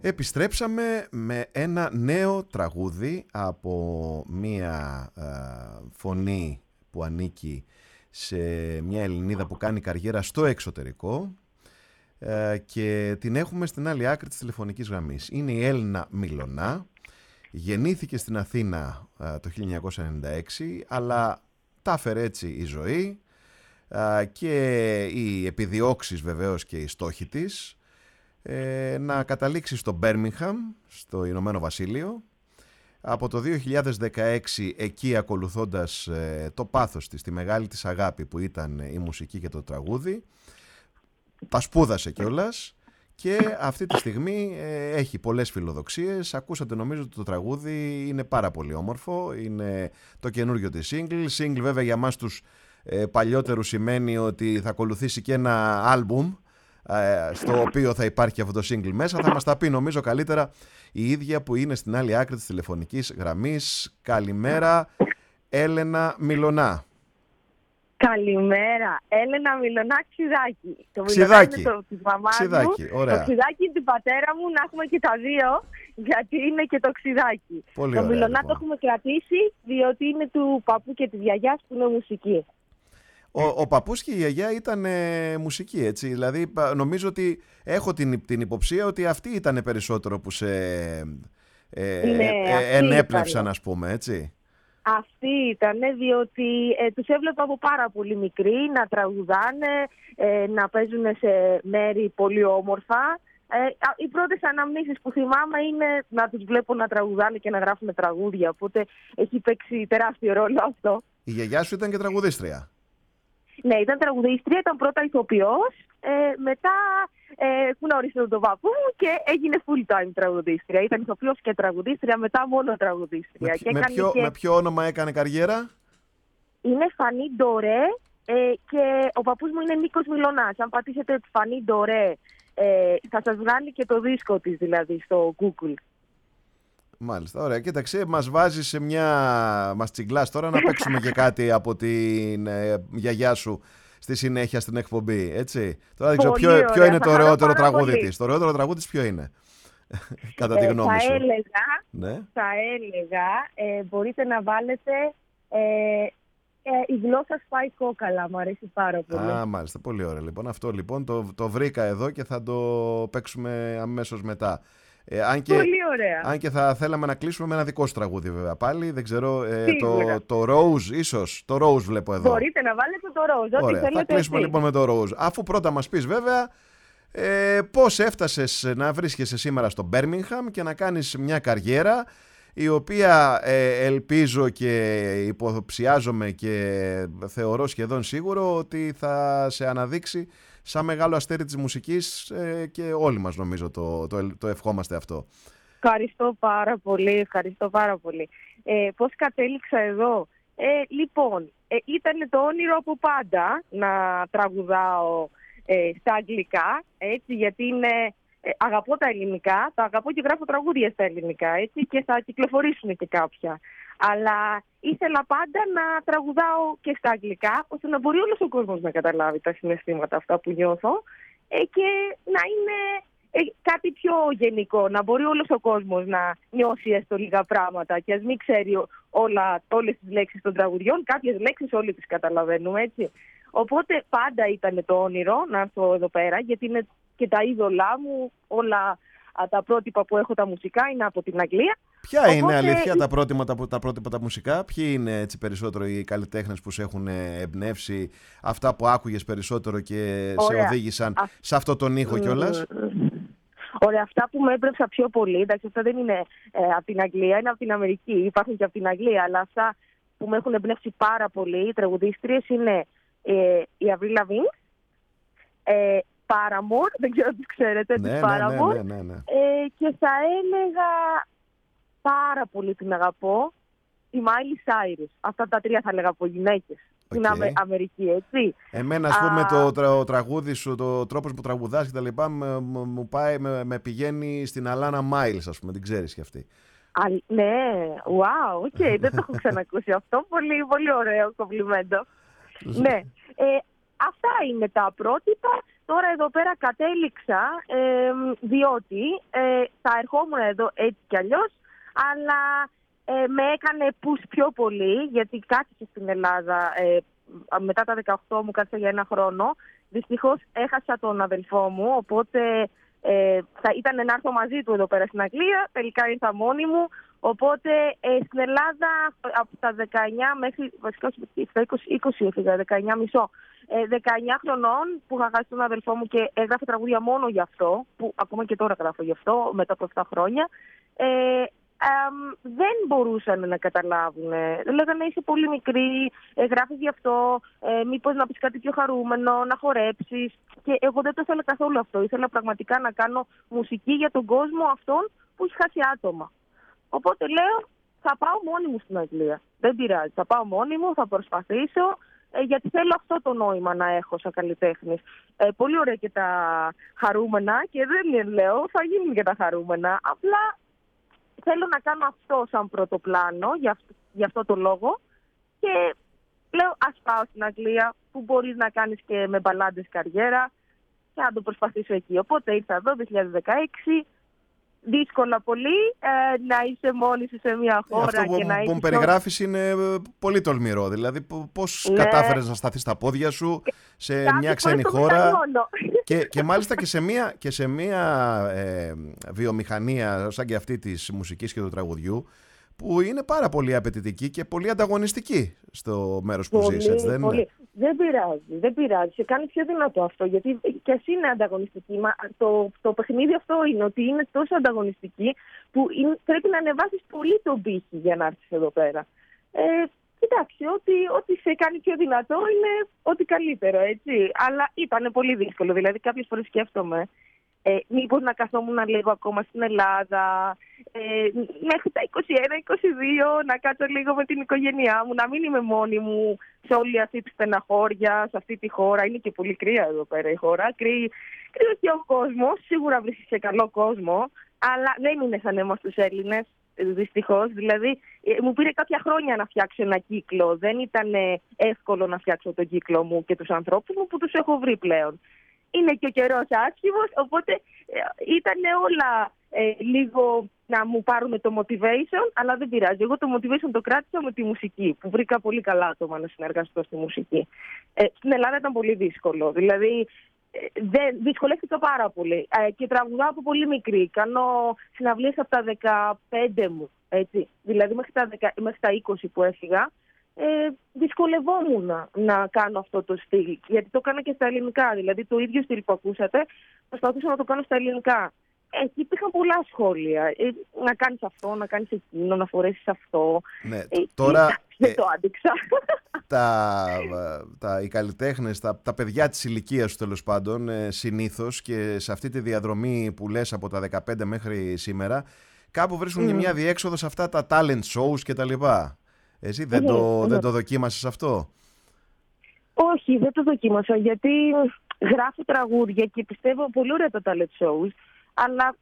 Επιστρέψαμε με ένα νέο τραγούδι από μία φωνή που ανήκει σε μια Ελληνίδα που κάνει καριέρα στο εξωτερικό και την έχουμε στην άλλη άκρη της τηλεφωνικής γραμμής. Είναι η Έλληνα Μιλωνά, γεννήθηκε στην Αθήνα το 1996, αλλά τα έφερε έτσι η ζωή και οι επιδιώξεις βεβαίως και οι στόχοι της να καταλήξει στο Μπέρμιγχαμ, στο Ηνωμένο Βασίλειο. Από το 2016 εκεί, ακολουθώντας το πάθος της, τη μεγάλη της αγάπη που ήταν η μουσική και το τραγούδι, τα σπούδασε κιόλας και αυτή τη στιγμή έχει πολλές φιλοδοξίες. Ακούσατε νομίζω ότι το τραγούδι είναι πάρα πολύ όμορφο, είναι το καινούριο της single. Βέβαια για μας τους παλιότερους σημαίνει ότι θα ακολουθήσει και ένα άλμπουμ στο οποίο θα υπάρχει αυτό το single μέσα. Θα μας τα πει νομίζω καλύτερα η ίδια που είναι στην άλλη άκρη της τηλεφωνικής γραμμής. Καλημέρα Έλενα Μιλωνά. Καλημέρα, Έλενα Μιλωνά Ξιδάκη. Το Ξιδάκη. Το της μαμάς Ξιδάκη, μου, ωραία. το Ξιδάκη του πατέρα μου, να έχουμε και τα δύο, γιατί είναι και το Ξιδάκη. Πολύ το ωραία, Μιλωνά λοιπόν. το έχουμε κρατήσει, διότι είναι του παππού και της γιαγιάς που είναι μουσική. Ο παππούς και η γιαγιά ήταν μουσική, έτσι. Δηλαδή νομίζω ότι έχω την υποψία ότι αυτοί ήταν περισσότερο που σε ενέπνευσαν, ας πούμε, έτσι. Αυτοί ήταν, διότι τους έβλεπα από πάρα πολύ μικροί να τραγουδάνε, να παίζουν σε μέρη πολύ όμορφα. Οι πρώτες αναμνήσεις που θυμάμαι είναι να τους βλέπω να τραγουδάνε και να γράφουν τραγούδια, οπότε έχει παίξει τεράστιο ρόλο αυτό. Η γιαγιά σου ήταν και τραγουδίστρια. Ναι, ήταν τραγουδίστρια, ήταν πρώτα ηθοποιός, μετά γνώρισε τον παππού μου και έγινε full time τραγουδίστρια. Ήταν ηθοποιός και τραγουδίστρια, μετά μόνο τραγουδίστρια. Με ποιο όνομα έκανε καριέρα? Είναι Φανή Ντορέ και ο παππούς μου είναι Νίκος Μιλωνάς. Αν πατήσετε τη Φανή Ντορέ θα σας βγάλει και το δίσκο της δηλαδή στο Google. Μάλιστα, ωραία. Κοίταξε, μας βάζεις σε μας τσιγκλάς τώρα να παίξουμε και κάτι από την γιαγιά σου στη συνέχεια στην εκπομπή, έτσι. Τώρα δεν ξέρω ποιο είναι το ωραιότερο τραγούδι της. Το ωραιότερο τραγούδι της ποιο είναι, κατά τη γνώμη σου? Θα έλεγα, μπορείτε να βάλετε η γλώσσα σπάει κόκαλα, μου αρέσει πάρα πολύ. Μάλιστα, πολύ ωραία. Λοιπόν, αυτό λοιπόν το βρήκα εδώ και θα το παίξουμε αμέσως μετά. Πολύ ωραία. Αν και θα θέλαμε να κλείσουμε με ένα δικό σου τραγούδι βέβαια πάλι. Δεν ξέρω, το Rose ίσως. Το Rose βλέπω εδώ. Μπορείτε να βάλετε το Rose, ό,τι θέλετε. Θα κλείσουμε λοιπόν με το Rose. Αφού πρώτα μας πεις βέβαια πώς έφτασες να βρίσκεσαι σήμερα στο Μπέρμιγχαμ και να κάνεις μια καριέρα η οποία ελπίζω και υποψιάζομαι και θεωρώ σχεδόν σίγουρο ότι θα σε αναδείξει σαν μεγάλο αστέρι της μουσικής και όλοι μας νομίζω το ευχόμαστε αυτό. Ευχαριστώ πάρα πολύ, ευχαριστώ πάρα πολύ. Πώς κατέληξα εδώ? Λοιπόν, ήταν το όνειρο από πάντα να τραγουδάω στα αγγλικά, έτσι, γιατί αγαπώ τα ελληνικά, τα αγαπώ και γράφω τραγούδια στα ελληνικά, έτσι, και θα κυκλοφορήσουν και κάποια. Αλλά ήθελα πάντα να τραγουδάω και στα αγγλικά, ώστε να μπορεί όλος ο κόσμος να καταλάβει τα συναισθήματα αυτά που νιώθω και να είναι κάτι πιο γενικό, να μπορεί όλος ο κόσμος να νιώσει έστω λίγα πράγματα και ας μην ξέρει όλες τις λέξεις των τραγουδιών, κάποιες λέξεις όλοι τις καταλαβαίνουμε, έτσι. Οπότε πάντα ήταν το όνειρο να έρθω εδώ πέρα, γιατί είναι και τα είδωλά μου, όλα τα πρότυπα που έχω τα μουσικά είναι από την Αγγλία. Ποια είναι αλήθεια τα πρότυπα τα μουσικά, ποιοι είναι έτσι περισσότερο οι καλλιτέχνες που σε έχουν εμπνεύσει, αυτά που άκουγες περισσότερο και σε οδήγησαν σε αυτό τον ήχο κιόλας? Ωραία, αυτά που με έμπνευσαν πιο πολύ, εντάξει, αυτά δεν είναι από την Αγγλία, είναι από την Αμερική, υπάρχουν και από την Αγγλία, αλλά αυτά που με έχουν εμπνεύσει πάρα πολύ, οι τραγουδίστριες, είναι η Avril Lavigne, Paramore, δεν ξέρω αν τις ξέρετε, τις Paramore, και θα έλεγα πάρα πολύ την αγαπώ, η Miley Cyrus. Αυτά τα τρία θα έλεγα από γυναίκες. Στην Αμερική, έτσι. Εμένα, ας πούμε, το τραγούδι σου, το τρόπος που τραγουδάς και τα λοιπά, μου πάει, με πηγαίνει στην Alana Miles, ας πούμε, την ξέρεις κι αυτή. Ναι, wow, δεν το έχω ξανακούσει αυτό. Πολύ, πολύ ωραίο κομπλιμέντο. Ναι, αυτά είναι τα πρότυπα. Τώρα εδώ πέρα κατέληξα, διότι θα ερχόμουν εδώ έτσι κι αλλιώς, αλλά με έκανε push πιο πολύ, γιατί κάθισε στην Ελλάδα μετά τα 18 μου, κάθισα για 1 χρόνο. Δυστυχώς έχασα τον αδελφό μου, οπότε θα ήταν να έρθω μαζί του εδώ πέρα στην Αγγλία. Τελικά ήρθα μόνη μου. Οπότε στην Ελλάδα από τα 19 μέχρι, βασικά στα 20 έφυγα, 19 μισό. 19 χρονών που είχα χάσει τον αδελφό μου και έγραφε τραγούδια μόνο γι' αυτό, που ακόμα και τώρα γράφω γι' αυτό, μετά από 7 χρόνια. Δεν μπορούσαν να καταλάβουν. Λέγανε είσαι πολύ μικρή, γράφεις γι' αυτό, μήπως να πεις κάτι πιο χαρούμενο, να χορέψεις. Και εγώ δεν το ήθελα καθόλου αυτό. Ήθελα πραγματικά να κάνω μουσική για τον κόσμο αυτόν που έχει χάσει άτομα. Οπότε λέω, θα πάω μόνη μου στην Αγγλία. Δεν πειράζει, θα πάω μόνη μου, θα προσπαθήσω, γιατί θέλω αυτό το νόημα να έχω σαν καλλιτέχνης. Πολύ ωραία και τα χαρούμενα και δεν λέω, θα γίνουν και τα χαρούμενα. Απλά θέλω να κάνω αυτό σαν πρώτο πλάνο, για αυτό το λόγο. Και λέω, ας πάω στην Αγγλία, που μπορείς να κάνεις και με μπαλάντες καριέρα, και να το προσπαθήσω εκεί. Οπότε ήρθα εδώ 2016. Δύσκολα πολύ να είσαι μόνη σου σε μια χώρα. Αυτό και που μου περιγράφεις είναι πολύ τολμηρό. Δηλαδή πώς κατάφερες να σταθείς στα πόδια σου σε μια ξένη χώρα και μάλιστα και σε μια βιομηχανία σαν και αυτή της μουσικής και του τραγουδιού, που είναι πάρα πολύ απαιτητική και πολύ ανταγωνιστική στο μέρος που ζεις, έτσι δεν είναι? Δεν πειράζει. Σε κάνει πιο δυνατό αυτό, γιατί και εσύ είναι ανταγωνιστική. Το παιχνίδι αυτό είναι ότι είναι τόσο ανταγωνιστική που πρέπει να ανεβάσεις πολύ τον πύχη για να έρθεις εδώ πέρα. Κοιτάξτε, ό,τι σε κάνει πιο δυνατό είναι ό,τι καλύτερο, έτσι. Αλλά ήταν πολύ δύσκολο. Δηλαδή, κάποιες φορές σκέφτομαι μήπως να καθόμουν λίγο ακόμα στην Ελλάδα, μέχρι τα 21-22, να κάτσω λίγο με την οικογένειά μου, να μην είμαι μόνη μου σε όλη αυτή τη στεναχώρια, σε αυτή τη χώρα. Είναι και πολύ κρύα εδώ πέρα η χώρα. Κρύο και ο κόσμος. Σίγουρα βρίσκεις σε καλό κόσμο, αλλά δεν είναι σαν εμάς τους Έλληνες, δυστυχώς. Δηλαδή, μου πήρε κάποια χρόνια να φτιάξω ένα κύκλο. Δεν ήταν εύκολο να φτιάξω τον κύκλο μου και τους ανθρώπους μου που τους έχω βρει πλέον. Είναι και ο καιρός άσχημος, οπότε ήταν όλα λίγο να μου πάρουν το motivation, αλλά δεν πειράζει. Εγώ το motivation το κράτησα με τη μουσική, που βρήκα πολύ καλά άτομα να συνεργαστώ στη μουσική. Στην Ελλάδα ήταν πολύ δύσκολο, δηλαδή δυσκολεύτηκα πάρα πολύ και τραγουδάω από πολύ μικρή. Κάνω συναυλίες από τα 15 μου, έτσι. Δηλαδή μέχρι τα 20 που έφυγα. Δυσκολευόμουν να κάνω αυτό το στυλ, γιατί το έκανα και στα ελληνικά. Δηλαδή το ίδιο στυλ που ακούσατε, προσπαθούσα να το κάνω στα ελληνικά. Εκεί υπήρχαν πολλά σχόλια. Να κάνεις αυτό, να κάνεις εκείνο, να φορέσεις αυτό. Ναι, τώρα δεν το άντεξα. Οι καλλιτέχνες, τα παιδιά της ηλικίας του τέλος πάντων, συνήθως και σε αυτή τη διαδρομή που λες από τα 15 μέχρι σήμερα, κάπου βρίσκουν και μια διέξοδο σε αυτά τα talent shows κτλ. Εσύ δεν το δοκίμασες αυτό? Όχι, δεν το δοκίμασα, γιατί γράφω τραγούδια και πιστεύω πολύ ωραία τα talent shows, αλλά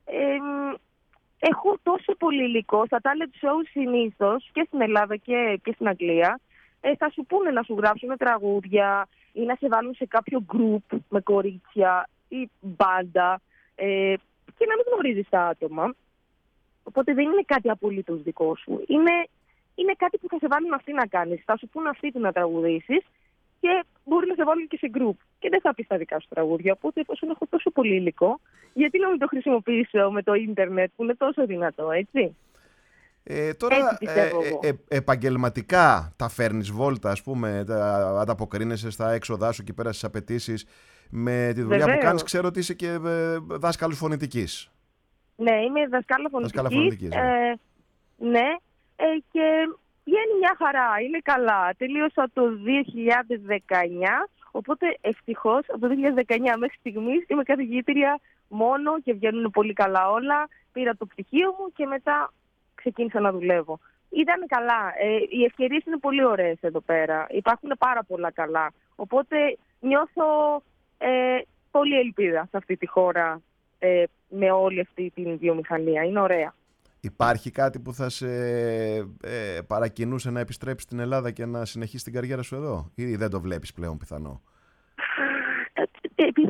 έχω τόσο πολύ υλικό. Στα talent shows συνήθως και στην Ελλάδα και στην Αγγλία θα σου πούνε να σου γράψουν τραγούδια ή να σε βάλουν σε κάποιο group με κορίτσια ή μπάντα και να μην γνωρίζεις τα άτομα. Οπότε δεν είναι κάτι απολύτως δικό σου. Είναι κάτι που θα σε βάλουν αυτοί να κάνεις. Θα σου πούνε αυτοί τι να τραγουδήσεις και μπορεί να σε βάλουν και σε group. Και δεν θα πεις τα δικά σου τραγούδια. Οπότε εφόσον έχω τόσο πολύ υλικό, γιατί να μην το χρησιμοποιήσω με το ίντερνετ που είναι τόσο δυνατό, έτσι. Τώρα επαγγελματικά τα φέρνεις βόλτα, ας πούμε, ανταποκρίνεσαι στα έξοδά σου και πέρα στις απαιτήσεις με τη δουλειά που κάνεις? Ξέρω ότι είσαι και δάσκαλος φωνητικής. Ναι, είμαι δασκάλα φωνητικής. Ναι, και βγαίνει μια χαρά, είναι καλά. Τελείωσα το 2019, οπότε ευτυχώς από το 2019 μέχρι στιγμής είμαι καθηγήτρια μόνο και βγαίνουν πολύ καλά όλα. Πήρα το πτυχίο μου και μετά ξεκίνησα να δουλεύω. Ήταν καλά. Οι ευκαιρίες είναι πολύ ωραίες εδώ πέρα. Υπάρχουν πάρα πολλά καλά. Οπότε νιώθω πολύ ελπίδα σε αυτή τη χώρα με όλη αυτή την βιομηχανία. Είναι ωραία. Υπάρχει κάτι που θα σε παρακινούσε να επιστρέψεις στην Ελλάδα και να συνεχίσεις την καριέρα σου εδώ, ή δεν το βλέπεις πλέον πιθανό? Επειδή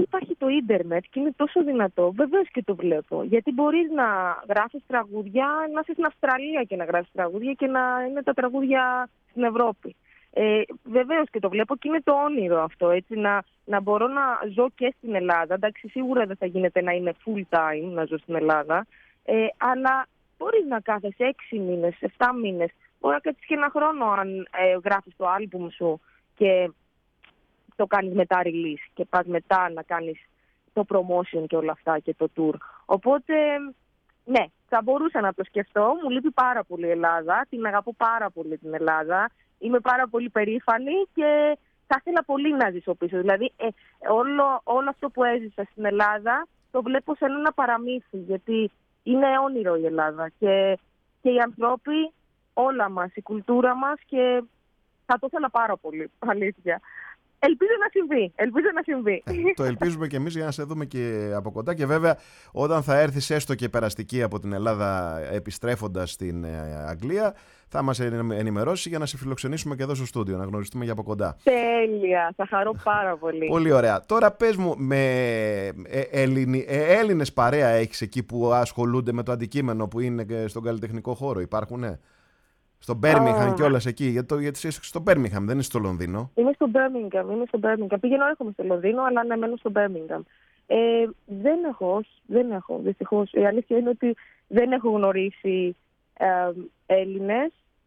το ίντερνετ και είναι τόσο δυνατό, βεβαίως και το βλέπω. Γιατί μπορείς να γράφεις τραγούδια, να είσαι στην Αυστραλία και να γράφεις τραγούδια και να είναι τα τραγούδια στην Ευρώπη. Βεβαίως και το βλέπω και είναι το όνειρο αυτό, έτσι, να μπορώ να ζω και στην Ελλάδα. Εντάξει, σίγουρα δεν θα γίνεται να είναι full time να ζω στην Ελλάδα, αλλά μπορείς να κάθεσαι 6 μήνες, 7 μήνες, μπορεί να κάτσεις και ένα χρόνο αν γράφεις το άλμπουμ σου και το κάνεις μετά release και πας μετά να κάνεις το promotion και όλα αυτά και το tour. Οπότε, ναι, θα μπορούσα να το σκεφτώ. Μου λείπει πάρα πολύ η Ελλάδα. Την αγαπώ πάρα πολύ την Ελλάδα. Είμαι πάρα πολύ περήφανη και θα ήθελα πολύ να ζήσω πίσω. Δηλαδή, όλο αυτό που έζησα στην Ελλάδα το βλέπω σε ένα παραμύθι, γιατί είναι όνειρο η Ελλάδα. Και οι ανθρώποι, όλα μας, η κουλτούρα μας, και θα το ήθελα πάρα πολύ, αλήθεια. Ελπίζω να συμβεί. Το ελπίζουμε και εμείς για να σε δούμε και από κοντά. Και βέβαια, όταν θα έρθεις έστω και περαστική από την Ελλάδα επιστρέφοντας στην Αγγλία, θα μας ενημερώσει για να σε φιλοξενήσουμε και εδώ στο στούντιο, να γνωριστούμε για από κοντά. Τέλεια, θα χαρώ πάρα πολύ. Πολύ ωραία. Τώρα πες μου, με Έλληνες παρέα έχεις εκεί που ασχολούνται με το αντικείμενο, που είναι στον καλλιτεχνικό χώρο, υπάρχουνε? Στο Μπέρμιγχαμ κιόλας εκεί, γιατί είσαι στο Μπέρμιγχαμ, δεν είσαι στο Λονδίνο. Είμαι στο Μπέρμιγχαμ. Πηγαίνω, έρχομαι στο Λονδίνο, αλλά ναι, μένω στο Μπέρμιγχαμ. Δεν έχω, δυστυχώς. Η αλήθεια είναι ότι δεν έχω γνωρίσει Έλληνες.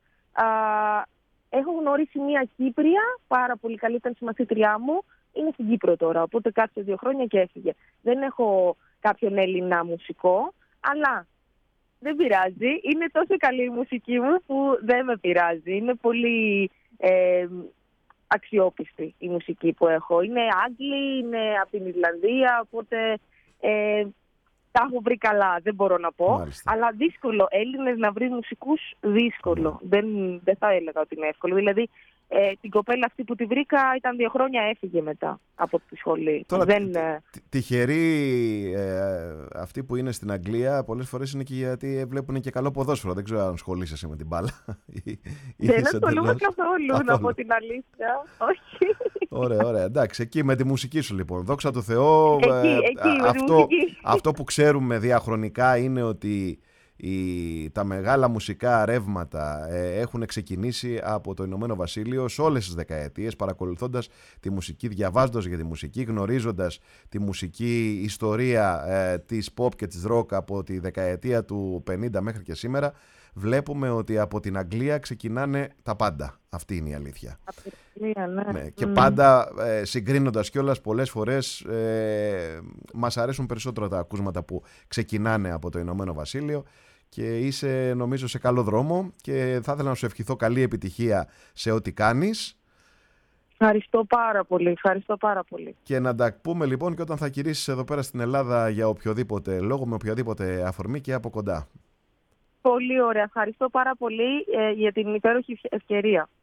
Έχω γνωρίσει μια Κύπρια, πάρα πολύ καλή, ήταν συμμαθήτριά μου. Είναι στην Κύπρο τώρα, οπότε κάτσε 2 χρόνια και έφυγε. Δεν έχω κάποιον Έλληνα μουσικό, αλλά δεν πειράζει. Είναι τόσο καλή η μουσική μου που δεν με πειράζει. Είναι πολύ αξιόπιστη η μουσική που έχω. Είναι Άγγλοι, είναι από την Ιρλανδία, οπότε τα έχω βρει καλά, δεν μπορώ να πω. Μάλιστα. Αλλά δύσκολο. Έλληνες να βρει μουσικούς, δύσκολο. Δεν θα έλεγα ότι είναι εύκολο. Δηλαδή, την κοπέλα αυτή που τη βρήκα ήταν 2 χρόνια, έφυγε μετά από τη σχολή. Τώρα, τυχεροί αυτοί που είναι στην Αγγλία πολλές φορές είναι και γιατί βλέπουν και καλό ποδόσφαιρο. Δεν ξέρω αν ασχολείσαι με την μπάλα. Δεν ασχολούμαι καθόλου, να πω την αλήθεια. Όχι. Ωραία. Εντάξει, εκεί με τη μουσική σου λοιπόν. Δόξα τω Θεώ. Αυτό που ξέρουμε διαχρονικά είναι ότι τα μεγάλα μουσικά ρεύματα έχουν ξεκινήσει από το Ηνωμένο Βασίλειο σε όλες τις δεκαετίες, παρακολουθώντας τη μουσική, διαβάζοντας για τη μουσική, γνωρίζοντας τη μουσική ιστορία της pop και της rock από τη δεκαετία του 50 μέχρι και σήμερα. Βλέπουμε ότι από την Αγγλία ξεκινάνε τα πάντα. Αυτή είναι η αλήθεια. Ναι. Και πάντα συγκρίνοντας κιόλας, πολλές φορές μας αρέσουν περισσότερο τα ακούσματα που ξεκινάνε από το Ηνωμένο Βασίλειο, και είσαι νομίζω σε καλό δρόμο και θα ήθελα να σου ευχηθώ καλή επιτυχία σε ό,τι κάνεις. Ευχαριστώ πάρα πολύ. Και να τα πούμε λοιπόν και όταν θα κυρίσεις εδώ πέρα στην Ελλάδα για οποιοδήποτε λόγο, με οποιαδήποτε αφορμή και από κοντά. Πολύ ωραία. Ευχαριστώ πάρα πολύ για την υπέροχη ευκαιρία.